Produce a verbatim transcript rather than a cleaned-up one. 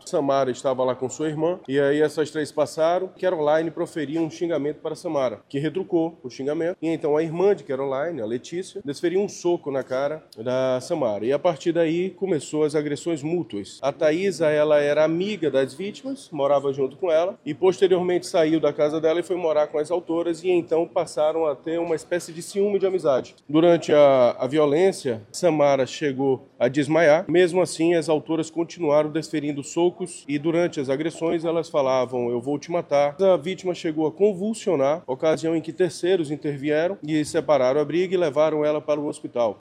Samara estava lá com sua irmã, e aí essas três passaram. Caroline proferiu um xingamento para Samara, que retrucou o xingamento. E então a irmã de Caroline, a Letícia, desferiu um soco na cara da Samara. E a partir daí começou as agressões mútuas. A Thaisa, ela era amiga das vítimas, morava junto com ela, e posteriormente saiu da casa dela e foi morar com as autoras, e então passaram a ter uma espécie de ciúme de amizade. Durante a, a violência, Samara chegou a desmaiar. Mesmo assim, as autoras continuaram desferindo socos, e durante as agressões elas falavam: eu vou te matar. A vítima chegou a convulsionar, ocasião em que terceiros intervieram e separaram a briga e levaram ela para o hospital.